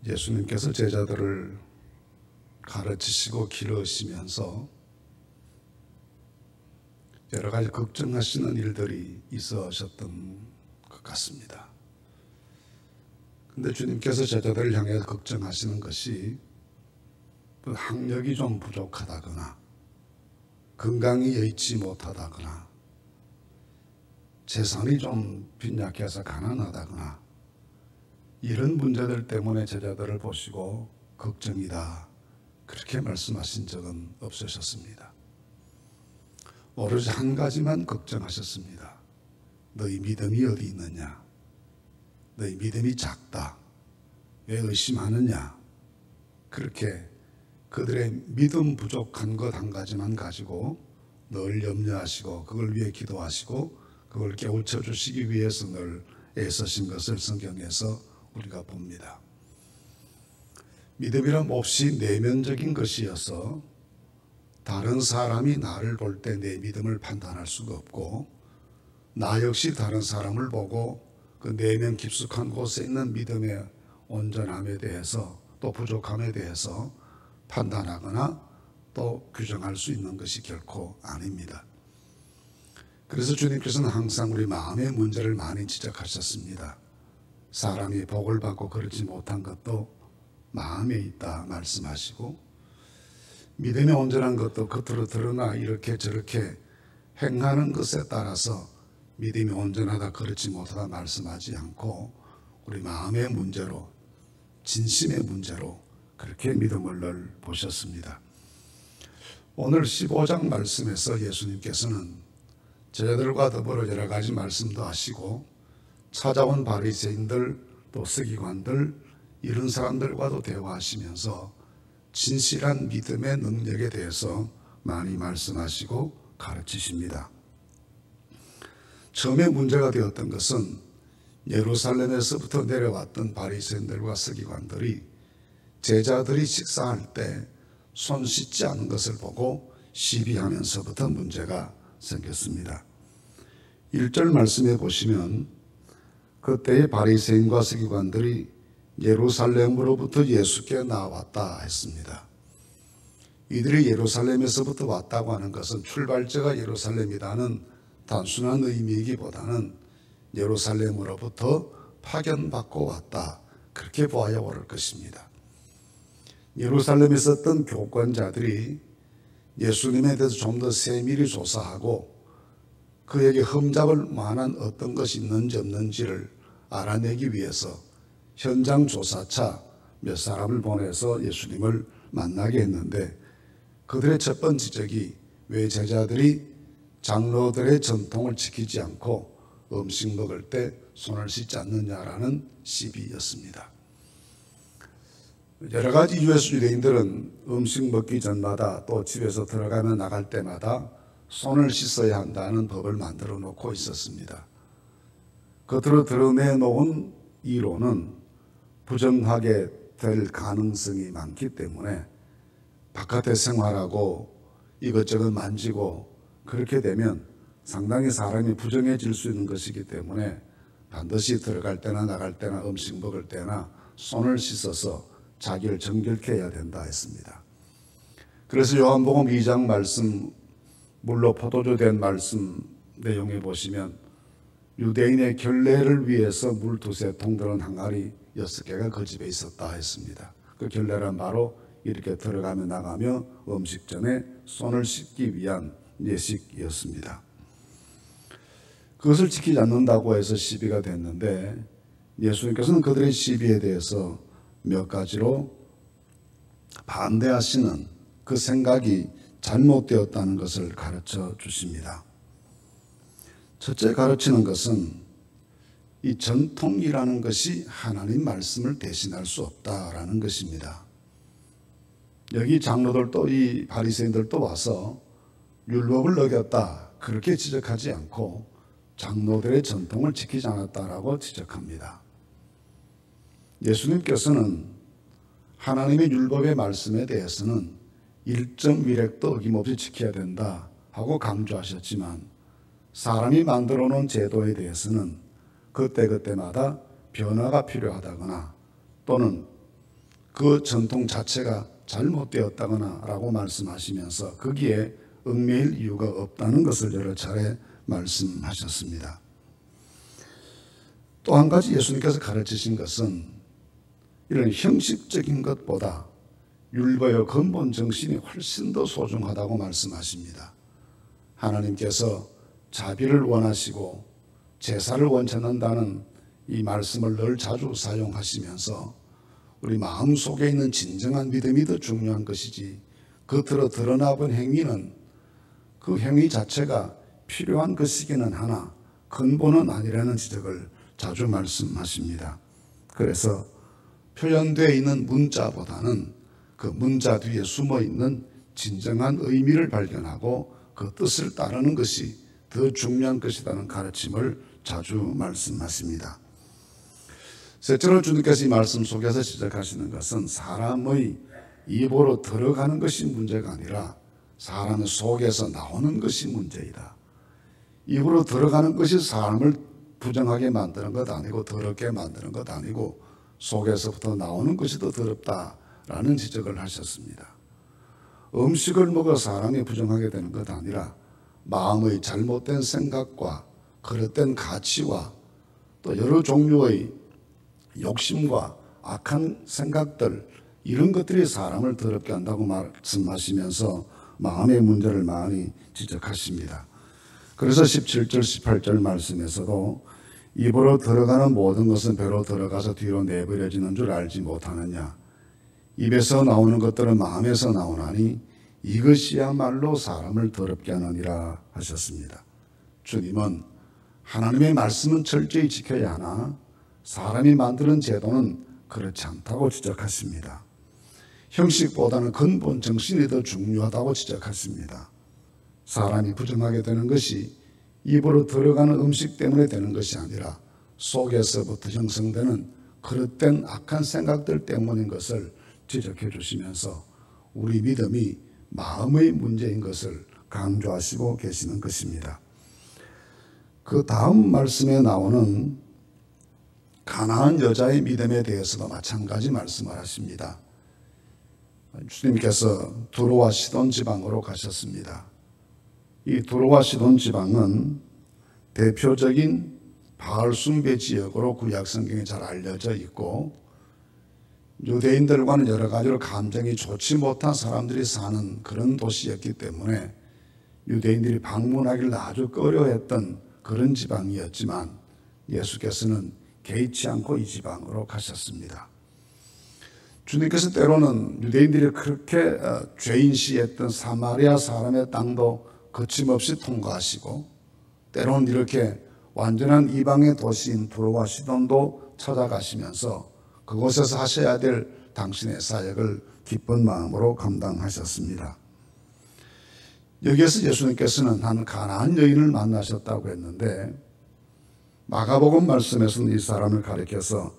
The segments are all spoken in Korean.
예수님께서 제자들을 가르치시고 기르시면서 여러 가지 걱정하시는 일들이 있으셨던 것 같습니다. 근데 주님께서 제자들을 향해서 걱정하시는 것이 학력이 좀 부족하다거나 건강이 여의치 못하다거나 재산이 좀 빈약해서 가난하다거나 이런 문제들 때문에 제자들을 보시고 걱정이다 그렇게 말씀하신 적은 없으셨습니다. 오로지 한 가지만 걱정하셨습니다. 너희 믿음이 어디 있느냐? 너희 믿음이 작다. 왜 의심하느냐? 그렇게 그들의 믿음 부족한 것 한 가지만 가지고 늘 염려하시고 그걸 위해 기도하시고 그걸 깨우쳐 주시기 위해서 늘 애쓰신 것을 성경에서 우리가 봅니다. 믿음이란 몹시 내면적인 것이어서 다른 사람이 나를 볼 때 내 믿음을 판단할 수가 없고 나 역시 다른 사람을 보고 그 내면 깊숙한 곳에 있는 믿음의 온전함에 대해서 또 부족함에 대해서 판단하거나 또 규정할 수 있는 것이 결코 아닙니다. 그래서 주님께서는 항상 우리 마음의 문제를 많이 지적하셨습니다. 사람이 복을 받고 그렇지 못한 것도 마음에 있다 말씀하시고 믿음이 온전한 것도 겉으로 드러나 이렇게 저렇게 행하는 것에 따라서 믿음이 온전하다 그렇지 못하다 말씀하지 않고 우리 마음의 문제로 진심의 문제로 그렇게 믿음을 늘 보셨습니다. 오늘 15장 말씀에서 예수님께서는 제자들과 더불어 여러 가지 말씀도 하시고 찾아온 바리새인들 또 서기관들 이런 사람들과도 대화하시면서 진실한 믿음의 능력에 대해서 많이 말씀하시고 가르치십니다. 처음에 문제가 되었던 것은 예루살렘에서부터 내려왔던 바리새인들과 서기관들이 제자들이 식사할 때 손 씻지 않은 것을 보고 시비하면서부터 문제가 생겼습니다. 1절 말씀에 보시면 그때의 바리새인과 서기관들이 예루살렘으로부터 예수께 나왔다 했습니다. 이들이 예루살렘에서부터 왔다고 하는 것은 출발지가 예루살렘이라는 단순한 의미이기보다는 예루살렘으로부터 파견받고 왔다 그렇게 보아야 옳을 것입니다. 예루살렘에 있었던 교권자들이 예수님에 대해서 좀 더 세밀히 조사하고 그에게 흠잡을 만한 어떤 것이 있는지 없는지를 알아내기 위해서 현장 조사차 몇 사람을 보내서 예수님을 만나게 했는데 그들의 첫 번째 지적이 왜 제자들이 장로들의 전통을 지키지 않고 음식 먹을 때 손을 씻지 않느냐라는 시비였습니다. 여러 가지 이유에서 유대인들은 음식 먹기 전마다 또 집에서 들어가면 나갈 때마다 손을 씻어야 한다는 법을 만들어 놓고 있었습니다. 겉으로 드러내놓은 이론은 부정하게 될 가능성이 많기 때문에 바깥에 생활하고 이것저것 만지고 그렇게 되면 상당히 사람이 부정해질 수 있는 것이기 때문에 반드시 들어갈 때나 나갈 때나 음식 먹을 때나 손을 씻어서 자기를 정결케 해야 된다 했습니다. 그래서 요한복음 2장 말씀 물로 포도주 된 말씀 내용에 보시면 유대인의 결례를 위해서 물 두세 통 들은 항아리 6개가 그 집에 있었다 했습니다. 그 결례란 바로 이렇게 들어가며 나가며 음식 전에 손을 씻기 위한 예식이었습니다. 그것을 지키지 않는다고 해서 시비가 됐는데 예수님께서는 그들의 시비에 대해서 몇 가지로 반대하시는 그 생각이 잘못되었다는 것을 가르쳐 주십니다. 첫째 가르치는 것은 이 전통이라는 것이 하나님 말씀을 대신할 수 없다라는 것입니다. 여기 장로들도 이 바리새인들도 와서 율법을 어겼다 그렇게 지적하지 않고 장로들의 전통을 지키지 않았다라고 지적합니다. 예수님께서는 하나님의 율법의 말씀에 대해서는 일점 위례도 어김없이 지켜야 된다 하고 강조하셨지만 사람이 만들어 놓은 제도에 대해서는 그때그때마다 변화가 필요하다거나 또는 그 전통 자체가 잘못되었다거나 라고 말씀하시면서 거기에 얽매일 이유가 없다는 것을 여러 차례 말씀하셨습니다. 또 한 가지 예수님께서 가르치신 것은 이런 형식적인 것보다 율법의 근본 정신이 훨씬 더 소중하다고 말씀하십니다. 하나님께서 자비를 원하시고 제사를 원치 않는다는 이 말씀을 늘 자주 사용하시면서 우리 마음속에 있는 진정한 믿음이 더 중요한 것이지 겉으로 드러나본 행위는 그 행위 자체가 필요한 것이기는 하나 근본은 아니라는 지적을 자주 말씀하십니다. 그래서 표현되어 있는 문자보다는 그 문자 뒤에 숨어 있는 진정한 의미를 발견하고 그 뜻을 따르는 것이 더 중요한 것이라는 가르침을 자주 말씀하십니다. 셋째로 주님께서 이 말씀 속에서 지적하시는 것은 사람의 입으로 들어가는 것이 문제가 아니라 사람의 속에서 나오는 것이 문제이다. 입으로 들어가는 것이 사람을 부정하게 만드는 것 아니고 더럽게 만드는 것 아니고 속에서부터 나오는 것이 더 더럽다라는 지적을 하셨습니다. 음식을 먹어 사람이 부정하게 되는 것 아니라 마음의 잘못된 생각과 그릇된 가치와 또 여러 종류의 욕심과 악한 생각들 이런 것들이 사람을 더럽게 한다고 말씀하시면서 마음의 문제를 많이 지적하십니다. 그래서 17절 18절 말씀에서도 입으로 들어가는 모든 것은 배로 들어가서 뒤로 내버려지는 줄 알지 못하느냐. 입에서 나오는 것들은 마음에서 나오나니 이것이야말로 사람을 더럽게 하느니라 하셨습니다. 주님은 하나님의 말씀은 철저히 지켜야 하나 사람이 만드는 제도는 그렇지 않다고 지적하십니다. 형식보다는 근본 정신이 더 중요하다고 지적하십니다. 사람이 부정하게 되는 것이 입으로 들어가는 음식 때문에 되는 것이 아니라 속에서부터 형성되는 그릇된 악한 생각들 때문인 것을 지적해 주시면서 우리 믿음이 마음의 문제인 것을 강조하시고 계시는 것입니다. 그 다음 말씀에 나오는 가나안 여자의 믿음에 대해서도 마찬가지 말씀을 하십니다. 주님께서 두로와 시돈 지방으로 가셨습니다. 이 두로와 시돈 지방은 대표적인 바알 숭배 지역으로 구약 성경에 잘 알려져 있고 유대인들과는 여러 가지로 감정이 좋지 못한 사람들이 사는 그런 도시였기 때문에 유대인들이 방문하기를 아주 꺼려했던 그런 지방이었지만 예수께서는 개의치 않고 이 지방으로 가셨습니다. 주님께서 때로는 유대인들이 그렇게 죄인시했던 사마리아 사람의 땅도 거침없이 통과하시고 때로는 이렇게 완전한 이방의 도시인 두로와 시돈도 찾아가시면서 그곳에서 하셔야 될 당신의 사역을 기쁜 마음으로 감당하셨습니다. 여기에서 예수님께서는 한 가나안 여인을 만나셨다고 했는데 마가복음 말씀에서는 이 사람을 가리켜서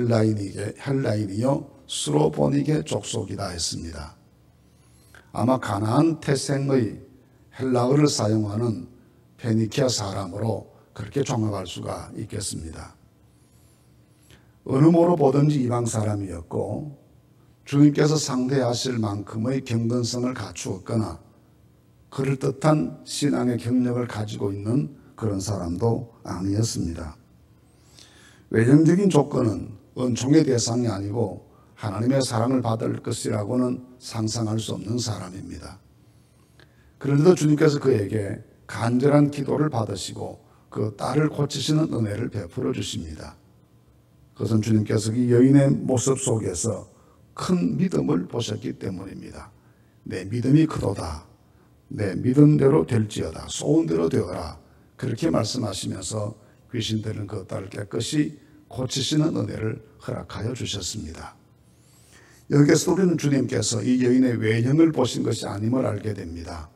헬라인이요 스로보니게 족속이다 했습니다. 아마 가나안 태생의 헬라어를 사용하는 페니키아 사람으로 그렇게 종합할 수가 있겠습니다. 어느 모로 보든지 이방 사람이었고 주님께서 상대하실 만큼의 경건성을 갖추었거나 그럴듯한 신앙의 경력을 가지고 있는 그런 사람도 아니었습니다. 외형적인 조건은 은총의 대상이 아니고 하나님의 사랑을 받을 것이라고는 상상할 수 없는 사람입니다. 그런데도 주님께서 그에게 간절한 기도를 받으시고 그 딸을 고치시는 은혜를 베풀어 주십니다. 그것은 주님께서 이 여인의 모습 속에서 큰 믿음을 보셨기 때문입니다. 내 믿음이 크도다. 내 믿음대로 될지어다. 소원대로 되어라. 그렇게 말씀하시면서 귀신들은 그 딸을 깨끗이 고치시는 은혜를 허락하여 주셨습니다. 여기에서 우리는 주님께서 이 여인의 외형을 보신 것이 아님을 알게 됩니다.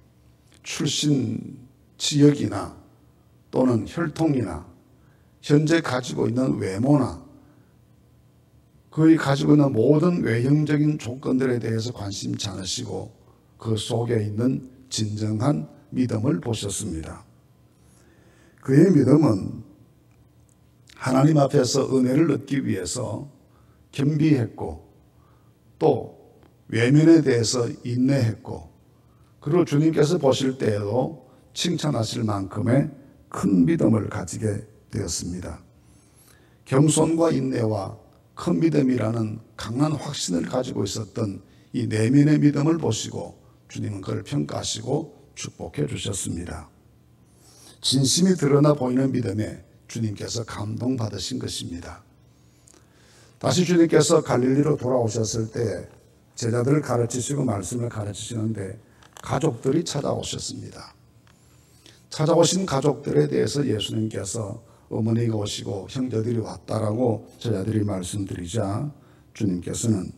출신 지역이나 또는 혈통이나 현재 가지고 있는 외모나 그의 가지고 있는 모든 외형적인 조건들에 대해서 관심치 않으시고 그 속에 있는 진정한 믿음을 보셨습니다. 그의 믿음은 하나님 앞에서 은혜를 얻기 위해서 겸비했고 또 외면에 대해서 인내했고, 그리고 주님께서 보실 때에도 칭찬하실 만큼의 큰 믿음을 가지게 되었습니다. 겸손과 인내와 큰 믿음이라는 강한 확신을 가지고 있었던 이 내면의 믿음을 보시고 주님은 그를 평가하시고 축복해 주셨습니다. 진심이 드러나 보이는 믿음에 주님께서 감동받으신 것입니다. 다시 주님께서 갈릴리로 돌아오셨을 때 제자들을 가르치시고 말씀을 가르치시는데 가족들이 찾아오셨습니다. 찾아오신 가족들에 대해서 예수님께서 어머니가 오시고 형제들이 왔다라고 제자들이 말씀드리자 주님께서는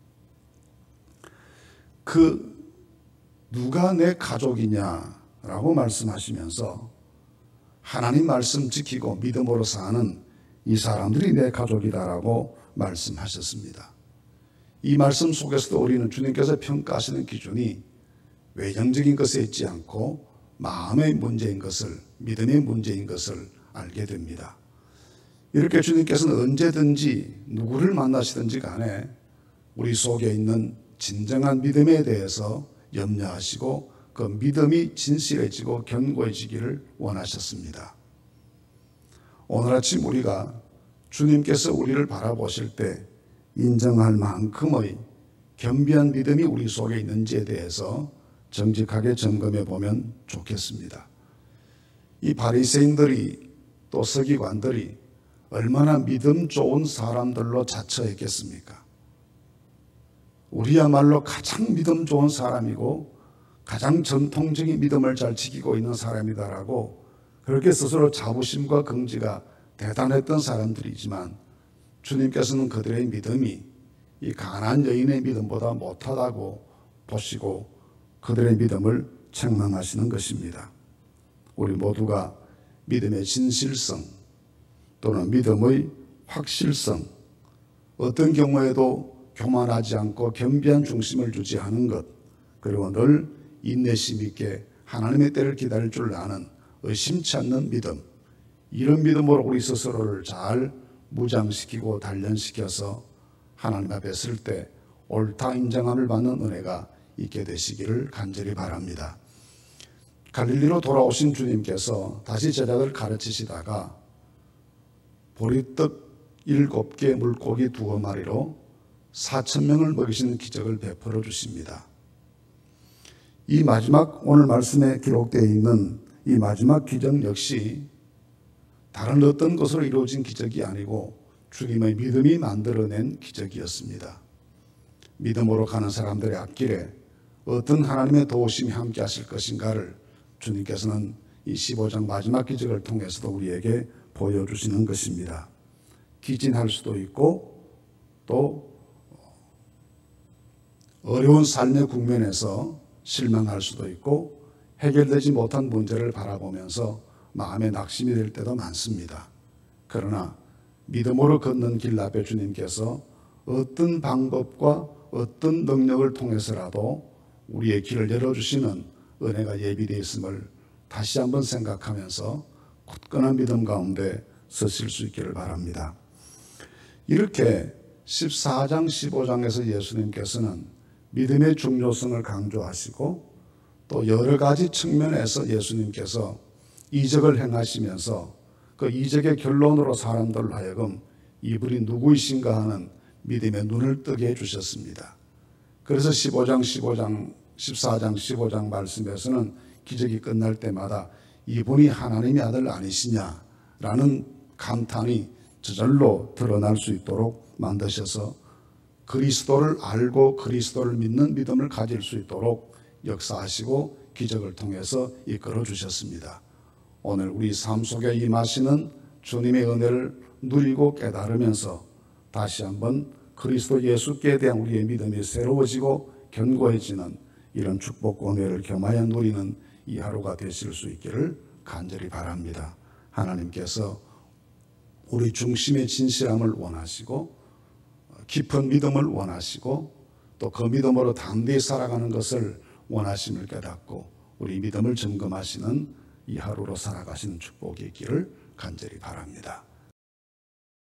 누가 내 가족이냐라고 말씀하시면서 하나님 말씀 지키고 믿음으로 사는 이 사람들이 내 가족이다라고 말씀하셨습니다. 이 말씀 속에서도 우리는 주님께서 평가하시는 기준이 외형적인 것에 있지 않고 마음의 문제인 것을, 믿음의 문제인 것을 알게 됩니다. 이렇게 주님께서는 언제든지 누구를 만나시든지 간에 우리 속에 있는 진정한 믿음에 대해서 염려하시고 그 믿음이 진실해지고 견고해지기를 원하셨습니다. 오늘 아침 우리가 주님께서 우리를 바라보실 때 인정할 만큼의 겸비한 믿음이 우리 속에 있는지에 대해서 정직하게 점검해 보면 좋겠습니다. 이 바리새인들이 또 서기관들이 얼마나 믿음 좋은 사람들로 자처했겠습니까? 우리야말로 가장 믿음 좋은 사람이고 가장 전통적인 믿음을 잘 지키고 있는 사람이다라고 그렇게 스스로 자부심과 긍지가 대단했던 사람들이지만 주님께서는 그들의 믿음이 이 가난한 여인의 믿음보다 못하다고 보시고 그들의 믿음을 책망하시는 것입니다. 우리 모두가 믿음의 진실성 또는 믿음의 확실성, 어떤 경우에도 교만하지 않고 겸비한 중심을 유지하는 것, 그리고 늘 인내심 있게 하나님의 때를 기다릴 줄 아는 의심치 않는 믿음, 이런 믿음으로 우리 스스로를 잘 무장시키고 단련시켜서 하나님 앞에 설 때 옳다 인정함을 받는 은혜가 있게 되시기를 간절히 바랍니다. 갈릴리로 돌아오신 주님께서 다시 제자들을 가르치시다가 보리떡 7개 물고기 2마리로 4,000명을 먹이시는 기적을 베풀어 주십니다. 이 마지막 오늘 말씀에 기록되어 있는 이 마지막 기적 역시 다른 어떤 것으로 이루어진 기적이 아니고 주님의 믿음이 만들어낸 기적이었습니다. 믿음으로 가는 사람들의 앞길에 어떤 하나님의 도우심이 함께 하실 것인가를 주님께서는 이 15장 마지막 기적을 통해서도 우리에게 보여주시는 것입니다. 기진할 수도 있고 또 어려운 삶의 국면에서 실망할 수도 있고 해결되지 못한 문제를 바라보면서 마음에 낙심이 될 때도 많습니다. 그러나 믿음으로 걷는 길 앞에 주님께서 어떤 방법과 어떤 능력을 통해서라도 우리의 길을 열어주시는 은혜가 예비되어 있음을 다시 한번 생각하면서 굳건한 믿음 가운데 서실 수 있기를 바랍니다. 이렇게 14장 15장에서 예수님께서는 믿음의 중요성을 강조하시고 또 여러 가지 측면에서 예수님께서 이적을 행하시면서 그 이적의 결론으로 사람들로 하여금 이분이 누구이신가 하는 믿음의 눈을 뜨게 해주셨습니다. 그래서 14장 15장 말씀에서는 기적이 끝날 때마다 이분이 하나님의 아들 아니시냐라는 감탄이 저절로 드러날 수 있도록 만드셔서 그리스도를 알고 그리스도를 믿는 믿음을 가질 수 있도록 역사하시고 기적을 통해서 이끌어 주셨습니다. 오늘 우리 삶 속에 임하시는 주님의 은혜를 누리고 깨달으면서 다시 한번 그리스도 예수께 대한 우리의 믿음이 새로워지고 견고해지는 이런 축복과 은혜를 겸하여 누리는 이 하루가 되실 수 있기를 간절히 바랍니다. 하나님께서 우리 중심의 진실함을 원하시고 깊은 믿음을 원하시고 또 그 믿음으로 담대히 살아가는 것을 원하심을 깨닫고 우리 믿음을 점검하시는 이 하루로 살아가시는 축복이 있기를 간절히 바랍니다.